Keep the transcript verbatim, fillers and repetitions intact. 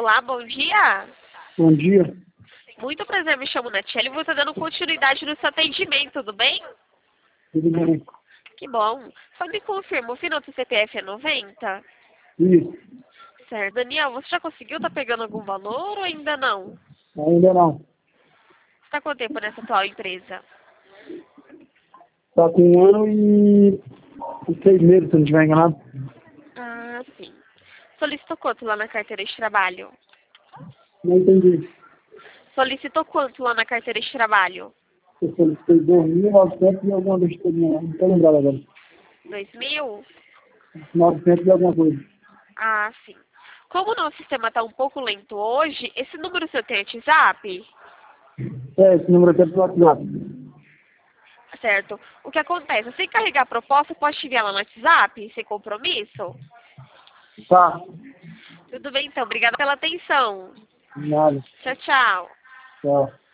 Olá, bom dia. Bom dia. Muito prazer, me chamo Natiele e vou estar dando continuidade no seu atendimento, tudo bem? Tudo bem? Que bom. Só me confirma, o final do C P F é noventa? Isso. Certo. Daniel, você já conseguiu estar pegando algum valor ou ainda não? Ainda não. Você está quanto tempo nessa atual empresa? Está com um ano e e seis meses, se não estiver enganado. Ah, sim. Solicitou quanto lá na carteira de trabalho? Não entendi. Solicitou quanto lá na carteira de trabalho? Eu solicitei dois mil e novecentos e alguma besteira. Não estou lembrado agora. Dois mil? novecentos e alguma coisa. Ah, sim. Como o nosso sistema está um pouco lento hoje, esse número seu tem WhatsApp? É, esse número aqui é pro WhatsApp. Certo. O que acontece? Sem carregar a proposta, pode te enviar lá no WhatsApp, sem compromisso? Tá. Tudo bem, então. Obrigada pela atenção. Nada. Tchau, tchau. Tchau.